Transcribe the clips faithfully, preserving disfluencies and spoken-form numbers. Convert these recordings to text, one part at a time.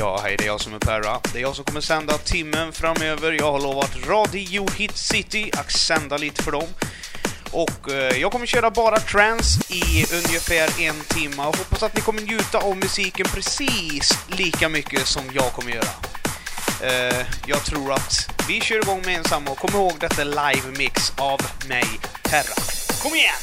Ja, hej, det är jag som är Perra. Det är jag som kommer sända timmen framöver. Jag har lovat Radio Hit City att sända lite för dem. Och eh, jag kommer köra bara trance i ungefär en timme. Och hoppas att ni kommer njuta av musiken precis lika mycket som jag kommer göra. eh, Jag tror att vi kör igång med ensamma. Och kom ihåg detta live mix av mig, Perra. Kom igen!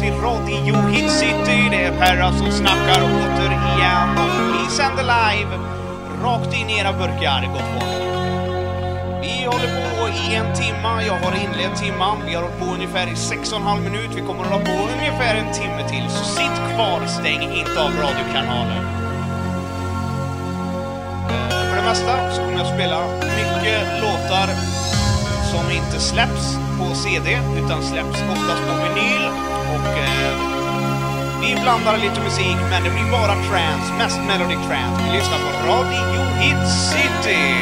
till Radio Hit City. Det är Perra som snackar återigen och vi sänder live rakt in i era burkar, gott folk. Vi håller på i en timma, jag har inlett timman. Vi har hållit på ungefär i sex och en halv minut. Vi kommer att hålla på ungefär en timme till. Så sitt kvar, stäng inte av radiokanalen. För det mesta så kommer jag att spela mycket låtar som inte släpps på C D utan släpps oftast på vinyl. Och eh, vi blandar lite musik, men det blir bara trance, mest melodic trance. Vi lyssnar på Radio Hit City.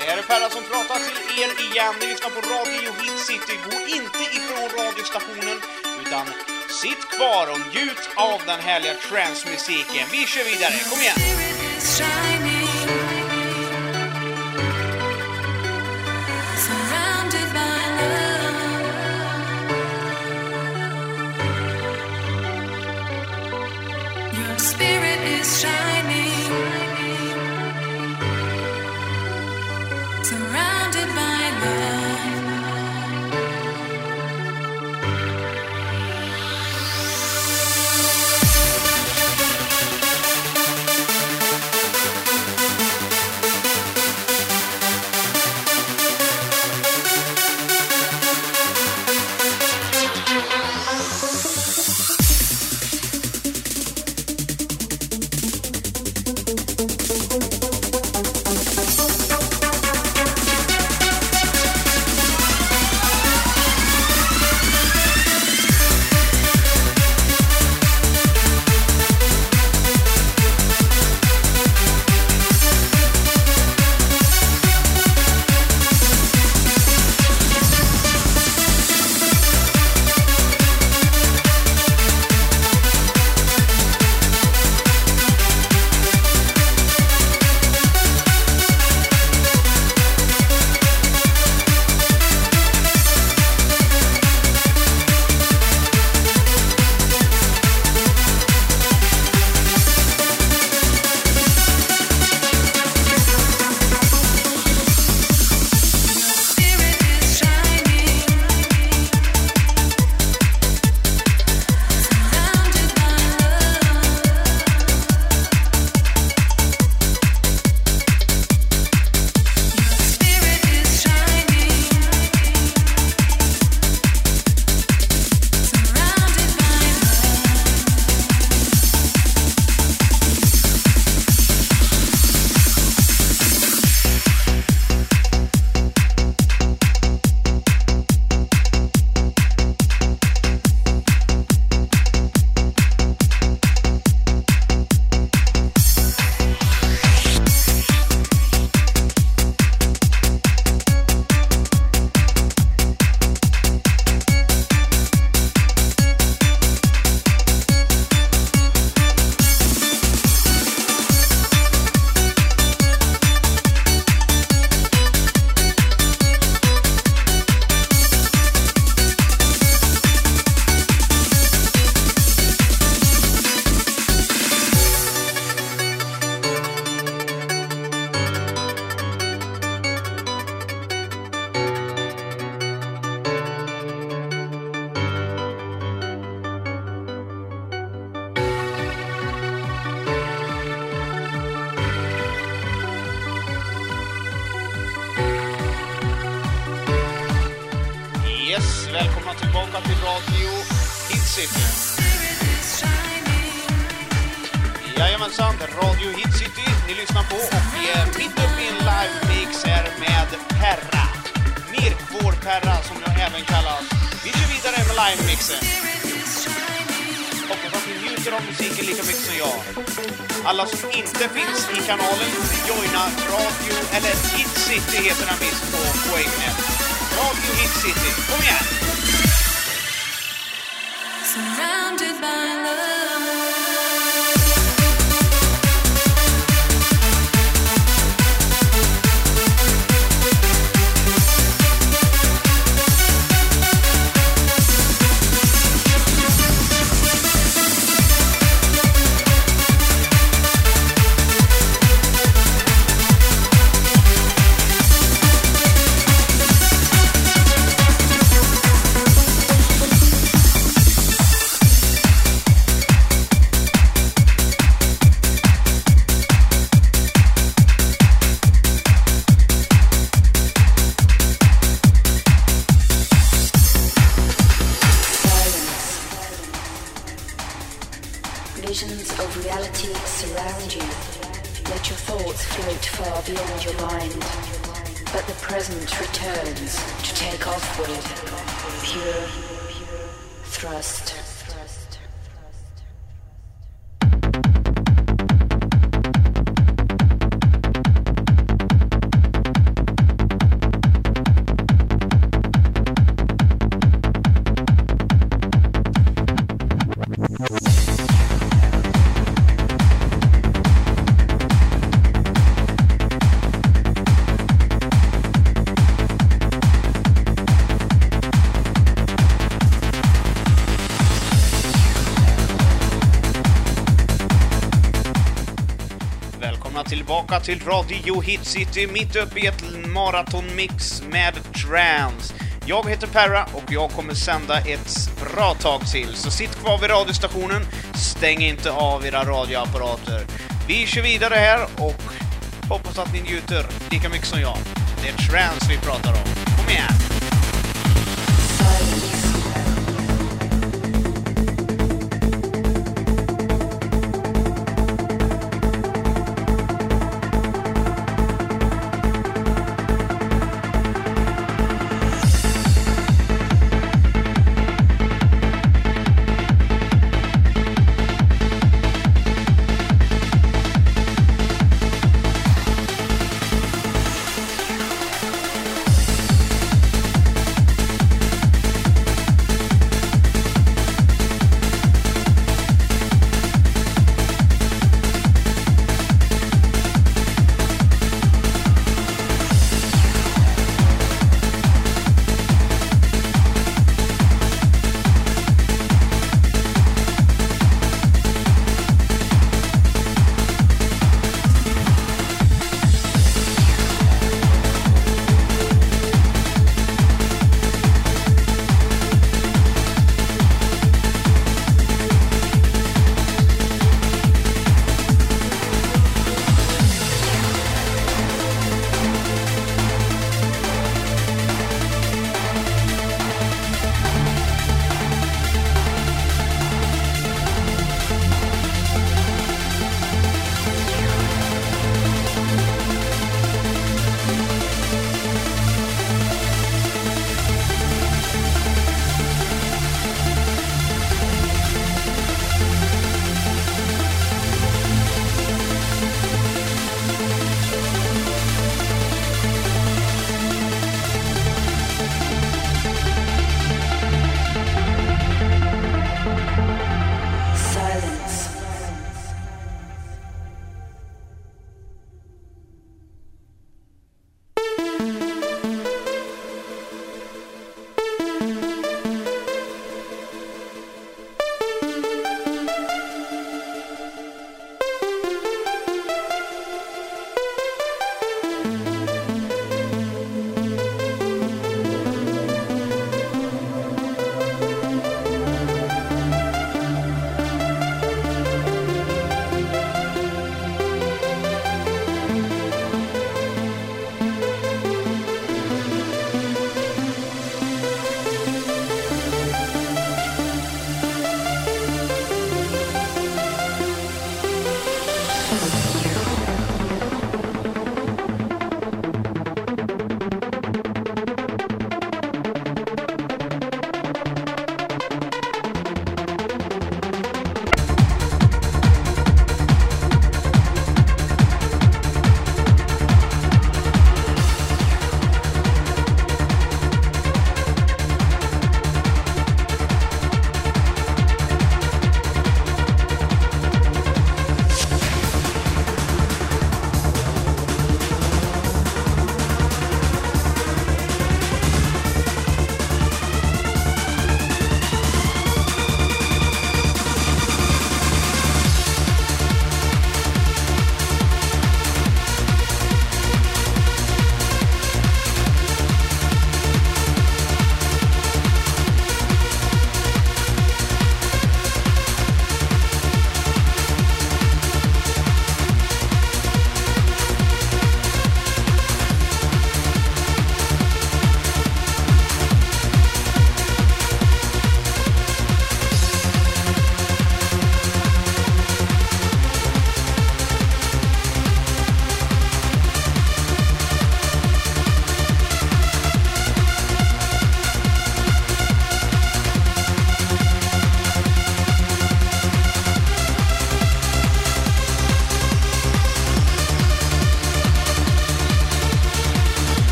Det här är Perra som pratar till er igen. Ni lyssnar på Radio Hit City. Gå inte ifrån radiostationen utan sitt kvar och njut av den härliga transmusiken. Vi kör vidare, kom igen! Yes, välkomna tillbaka till Radio Hit City. Jajamensan, Radio Hit City ni lyssnar på och vi är mitt uppe i en live-mix här med Perra. Mirkvår Perra som jag även kallas. Vi kör vidare med live-mixen. Hoppas att ni njuter av musiken lika mycket som jag. Alla som inte finns i kanalen, joina Radio, eller Hit City heter den visst på poängnet. Radio Hit City, kom igen! Surrounded by love. Visions of reality surround you. Let your thoughts float far beyond your mind. But the present returns to take off with pure thrust. tillbaka till Radio Hit City mitt uppe i ett maratonmix med trance. Jag heter Perra och jag kommer sända ett bra tag till. Så sitt kvar vid radiostationen, stäng inte av era radioapparater. Vi kör vidare här och hoppas att ni njuter lika mycket som jag. Det är trance vi pratar om. Kom igen!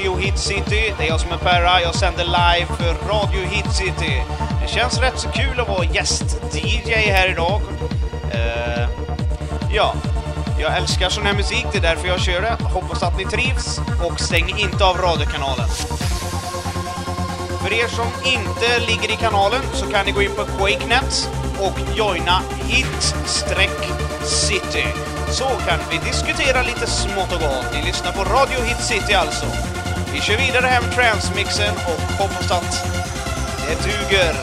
Radio Hit City. Det är jag som är Perra, jag sänder live för Radio Hit City. Det känns rätt så kul att vara gäst-D J här idag. Uh, ja, jag älskar sån här musik, det är därför jag kör det. Hoppas att ni trivs och stäng inte av radiokanalen. För er som inte ligger i kanalen så kan ni gå in på QuakeNet och joina Hit-City. Så kan vi diskutera lite smått och gott. Ni lyssnar på Radio Hit City alltså. Vi kör vidare här med transmixen och hoppas att det duger.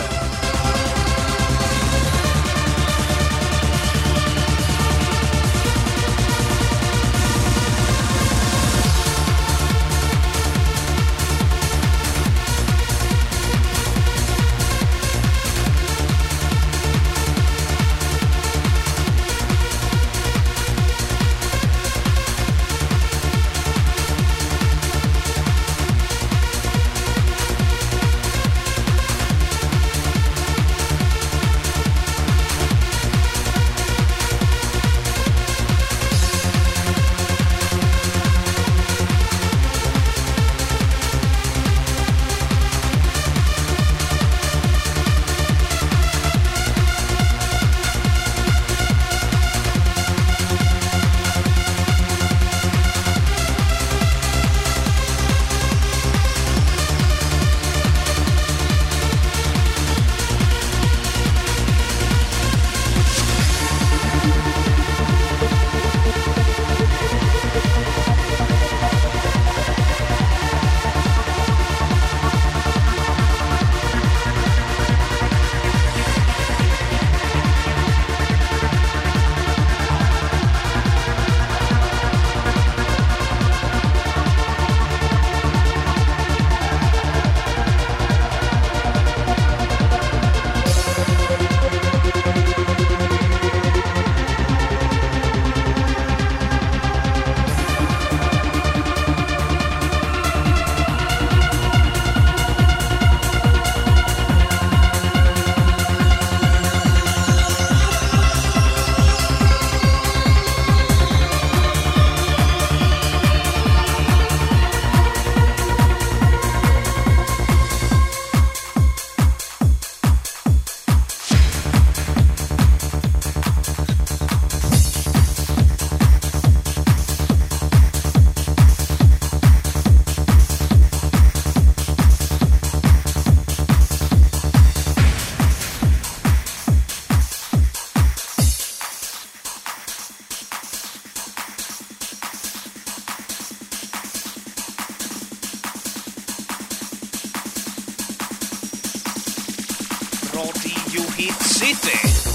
Radio Hit City.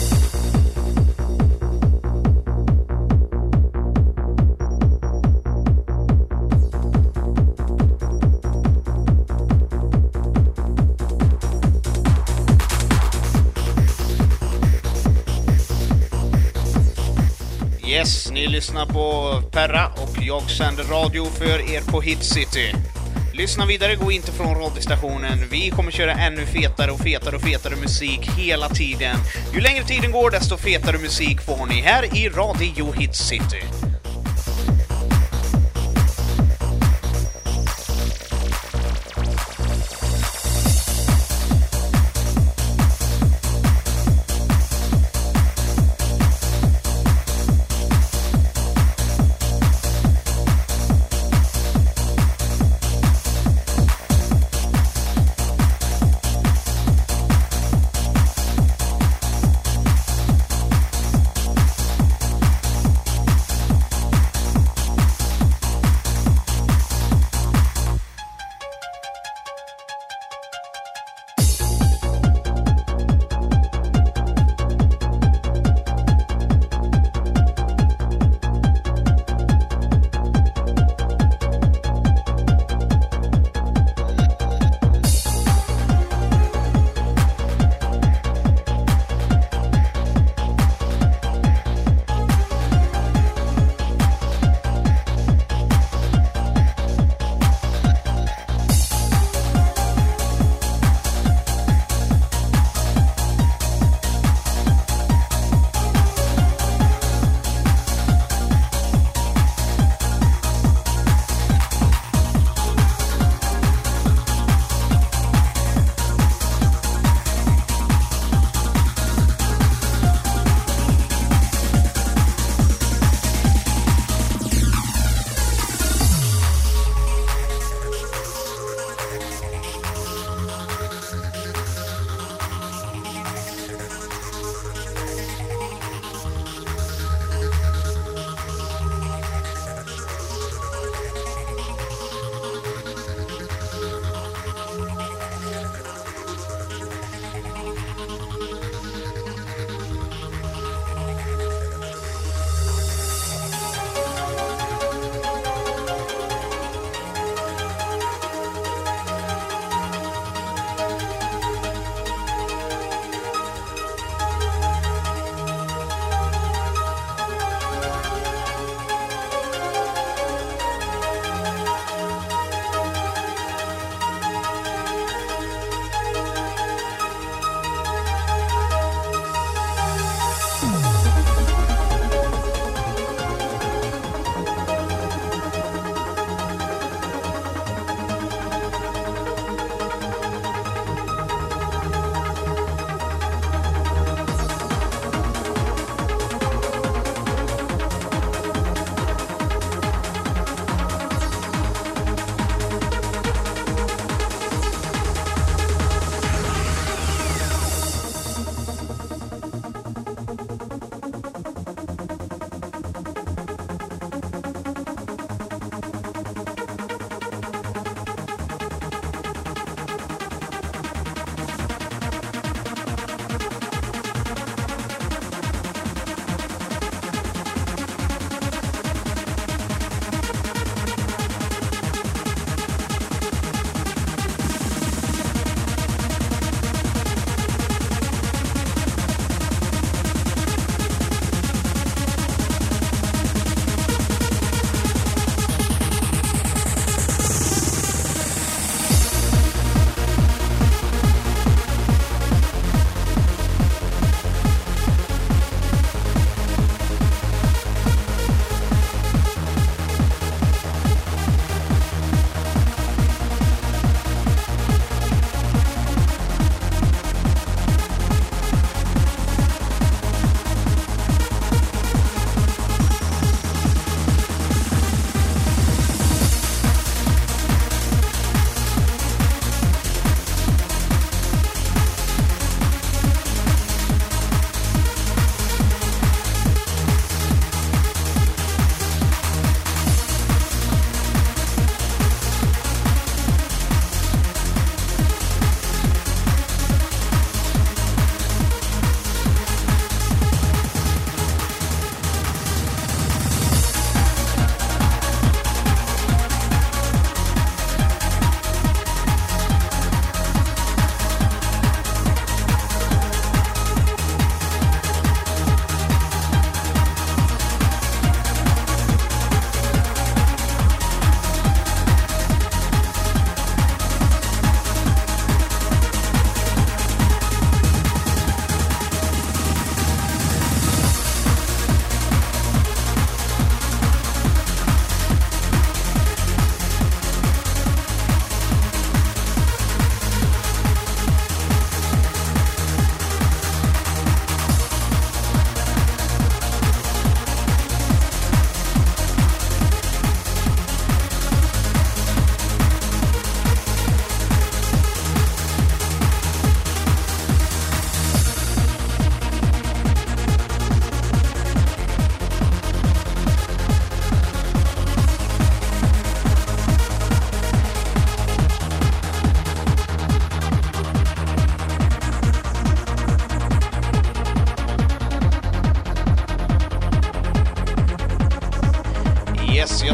Yes, ni lyssnar på Perra och jag sänder radio för er på Hit City. Lyssna vidare, gå inte från radiostationen. Vi kommer köra ännu fetare och fetare och fetare musik hela tiden. Ju längre tiden går, desto fetare musik får ni här i Radio Hit City.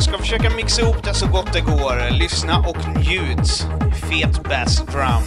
Jag ska försöka mixa ihop det så gott det går. Lyssna och njut. Fet bass drum.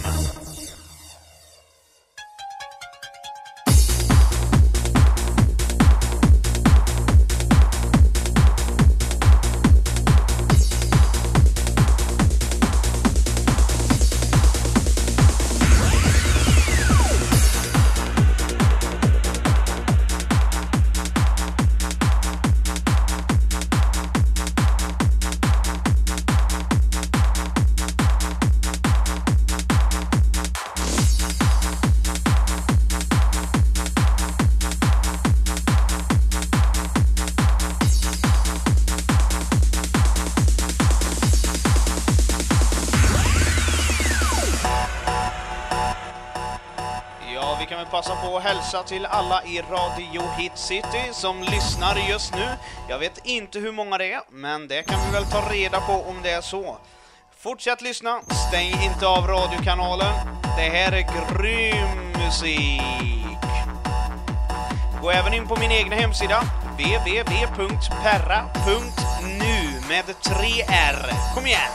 Passa på att hälsa till alla i Radio Hit City som lyssnar just nu. Jag vet inte hur många det är, men det kan vi väl ta reda på om det är så. Fortsätt lyssna, stäng inte av radiokanalen. Det här är grym musik. Gå även in på min egna hemsida w w w punkt perra punkt nu med tre R. Kom igen!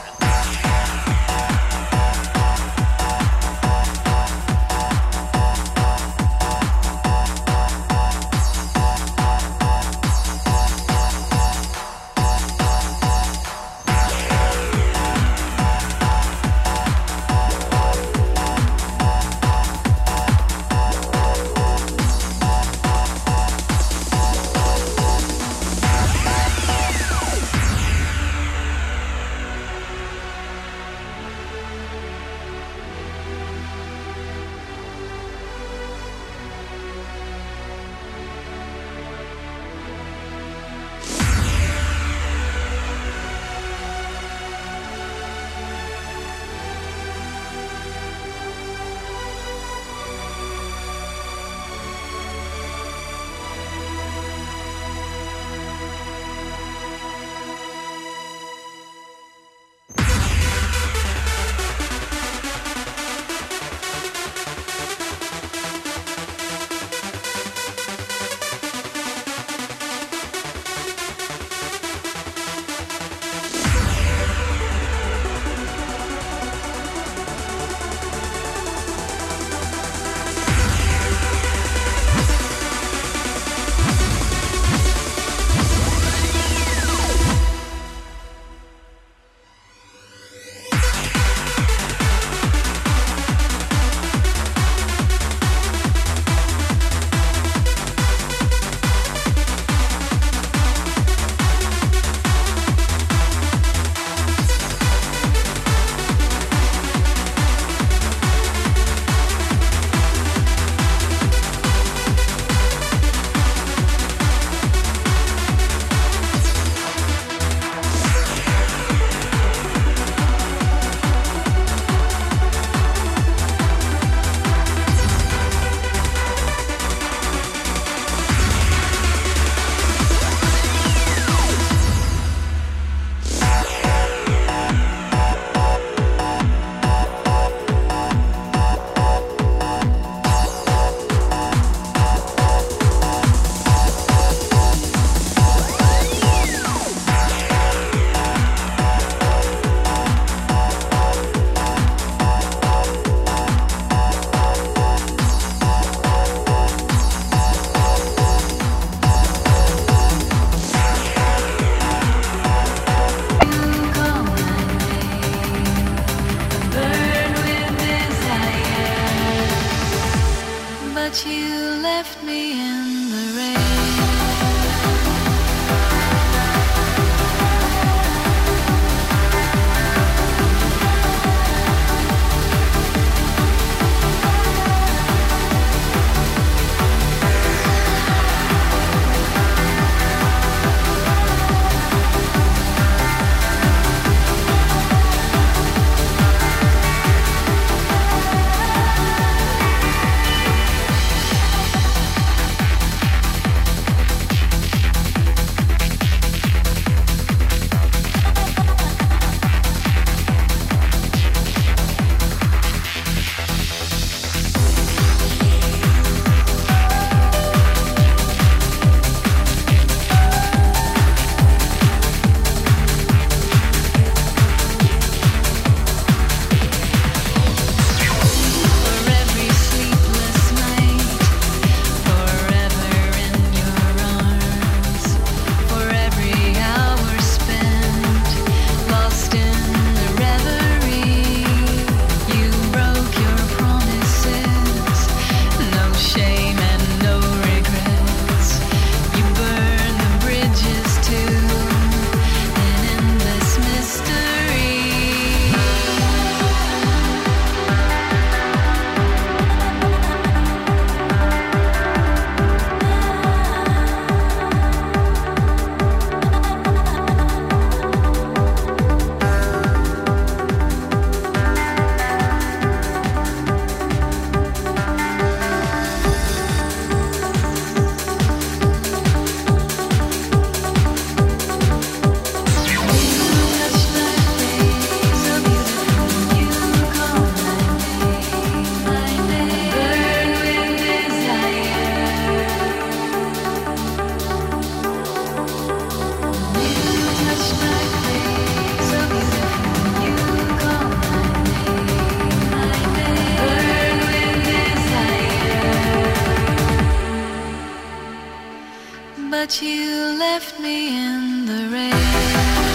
But you left me in the rain.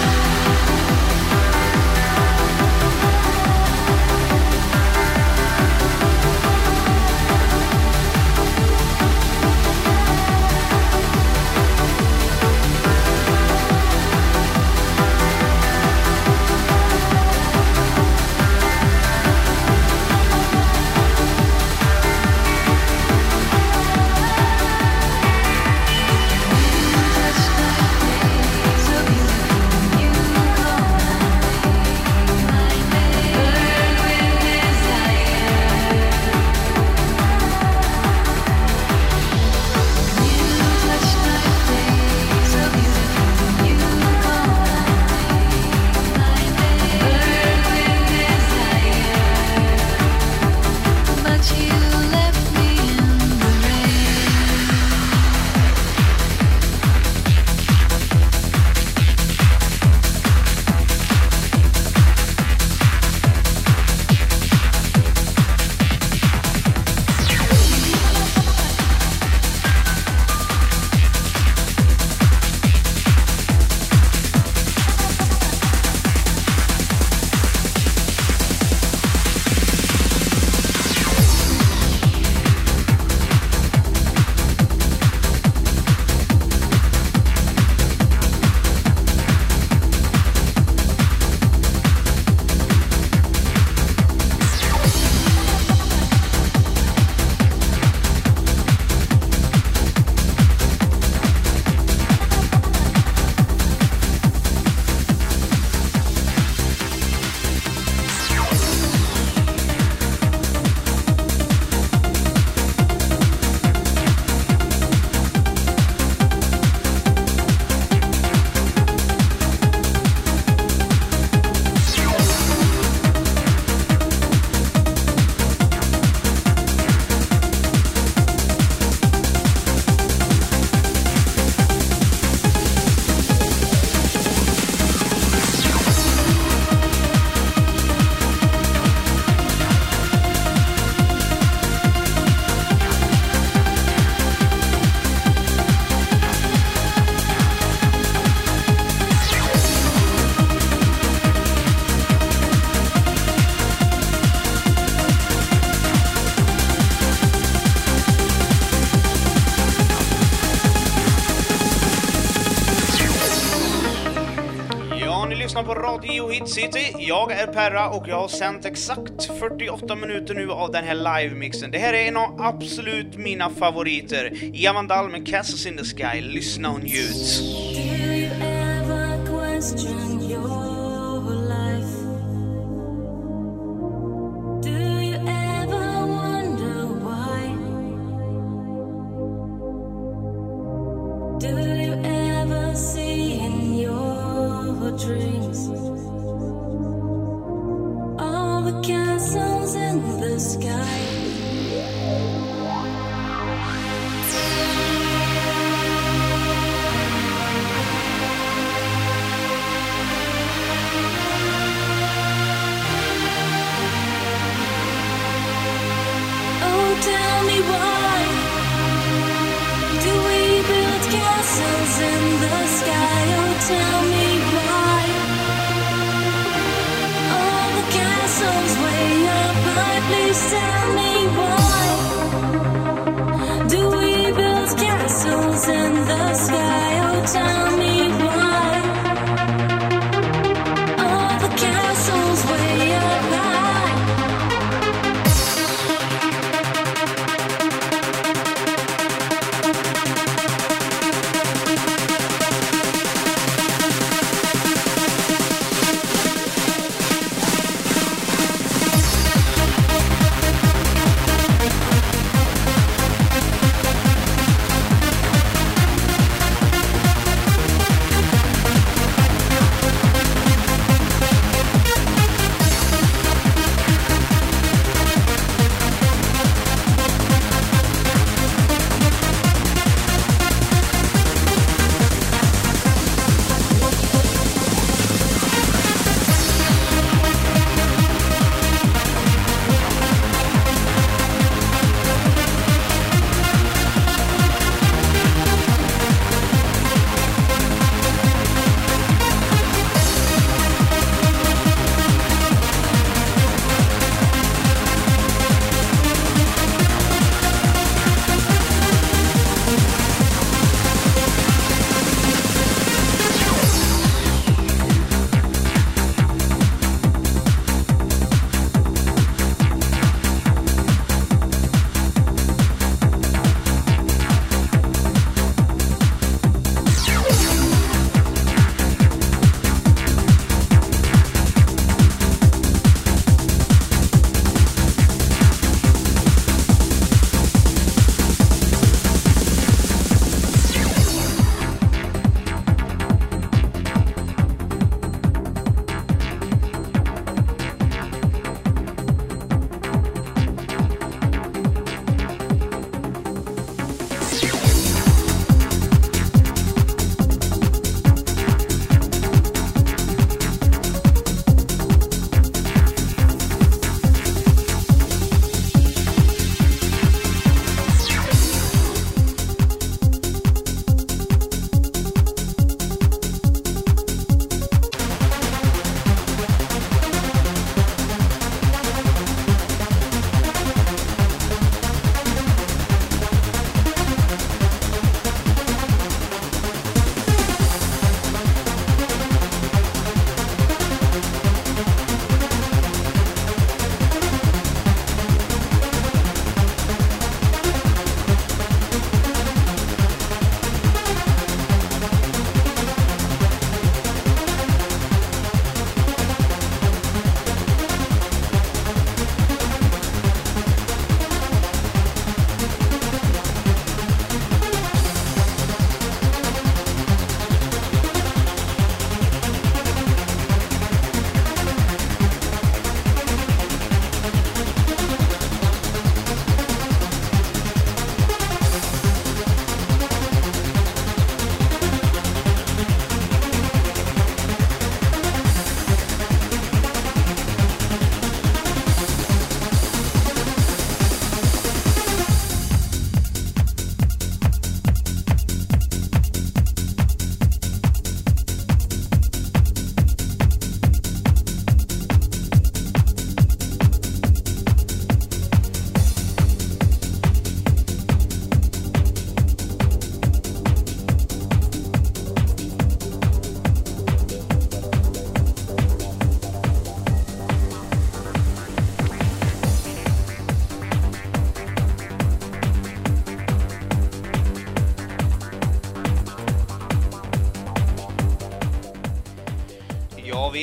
På Radio Hit City. Jag är Perra och jag har sänt exakt fyrtioåtta minuter nu av den här live-mixen. Det här är en av absolut mina favoriter. Javandal med Castles in the Sky. Lyssna och njut.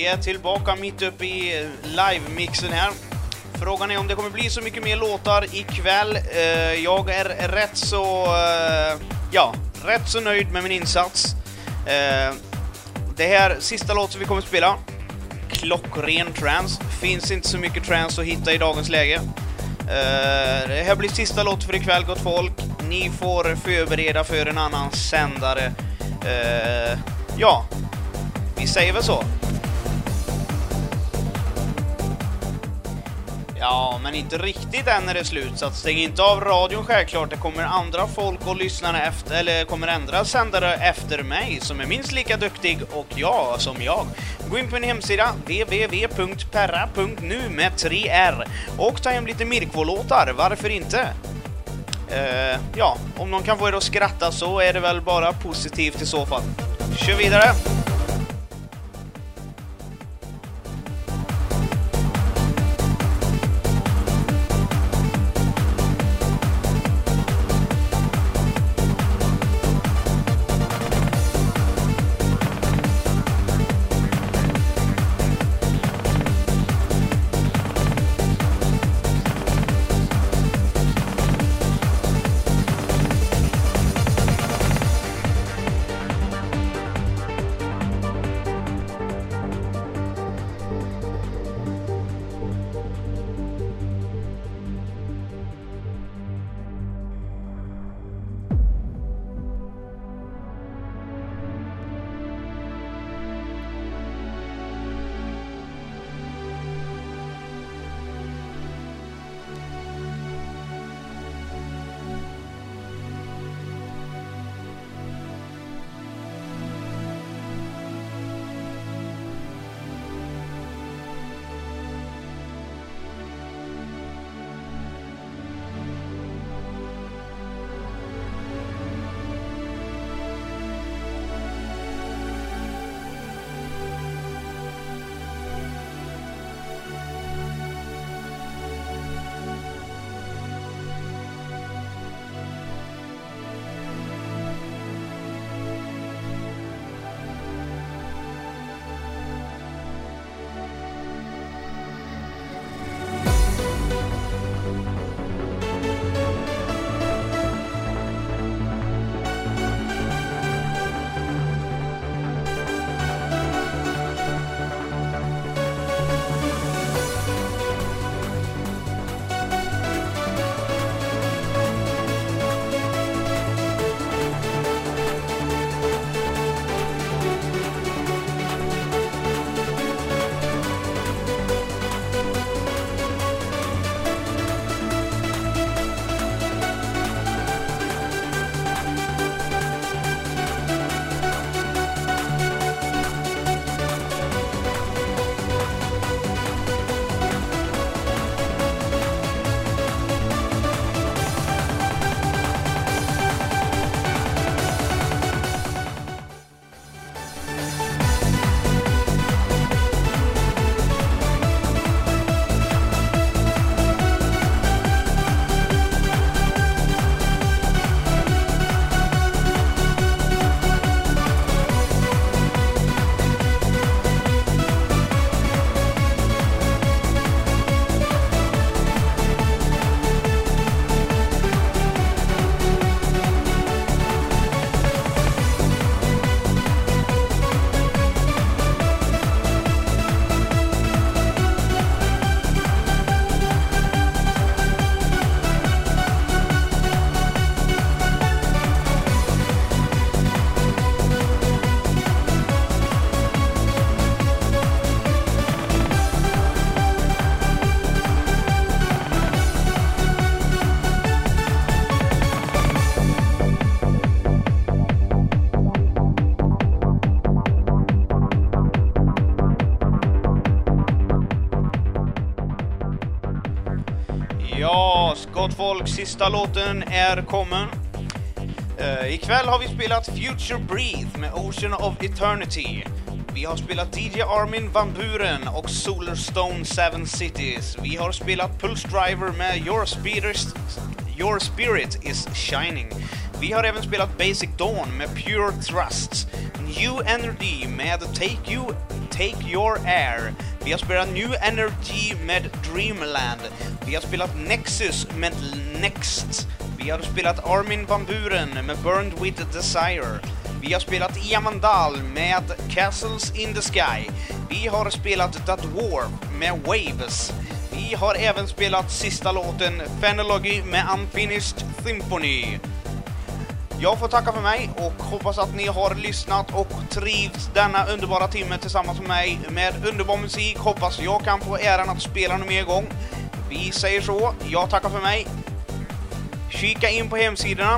Vi är tillbaka mitt uppe i live-mixen här. Frågan är om det kommer bli så mycket mer låtar ikväll. Jag är rätt så, ja, rätt så nöjd med min insats. Det här sista låt som vi kommer att spela, klockren trance. Finns inte så mycket trance att hitta i dagens läge. Det här blir sista låt för ikväll, gott folk. Ni får förbereda för en annan sändare. Ja, vi säger väl så. Ja, men inte riktigt än är det slut, så att stäng inte av radion självklart. Det kommer andra folk och lyssnare efter, eller kommer andra sändare efter mig som är minst lika duktig och jag som jag. Gå in på min hemsida w w w punkt perra punkt nu med tre r och ta hem lite Mirko-låtar, varför inte? Uh, ja, om någon kan få er att skratta så är det väl bara positivt i så fall. Kör vidare! Ja, gott folk, sista låten är kommen. Uh, ikväll har vi spelat Future Breathe med Ocean of Eternity. Vi har spelat D J Armin Van Buren och Solarstone Seven Cities. Vi har spelat Pulse Driver med Your Spirit, Your Spirit is Shining. Vi har även spelat Basic Dawn med Pure Trust. New Energy med Take You, Take Your Air. Vi har spelat New Energy med Dreamland. Vi har spelat Nexus med Next. Vi har spelat Armin van Buren med Burned with Desire. Vi har spelat Yamandal med Castles in the Sky. Vi har spelat The Dwarf med Waves. Vi har även spelat sista låten Phenology med Unfinished Symphony. Jag får tacka för mig och hoppas att ni har lyssnat och trivs denna underbara timme tillsammans med mig med underbar musik. Hoppas jag kan få äran att spela någon mer gång. Vi säger så, jag tackar för mig. Kika in på hemsidorna.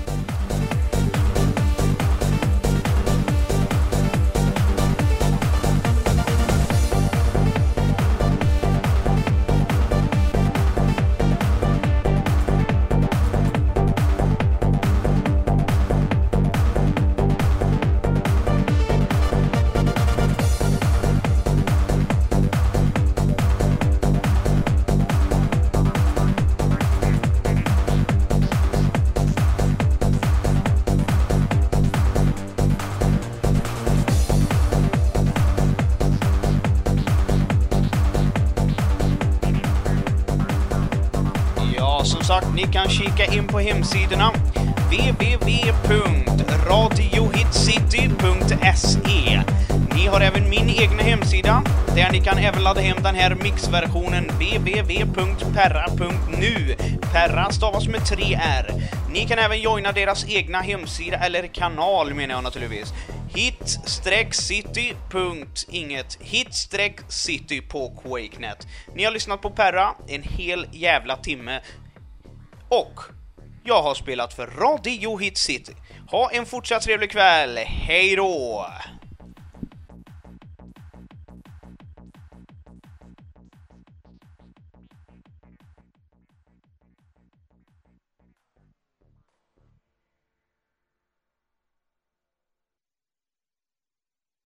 Sagt, ni kan kika in på hemsidorna w w w punkt radio hit city punkt s e. Ni har även min egna hemsida där ni kan även ladda hem den här mixversionen w w w punkt perra punkt nu. Perra stavas med tre R. Ni kan även joina deras egna hemsida eller kanal menar jag naturligtvis. hit-city. Inget hit-city på Quakenet. Ni har lyssnat på Perra en hel jävla timme. Och jag har spelat för Radio Hit City. Ha en fortsatt trevlig kväll. Hej då!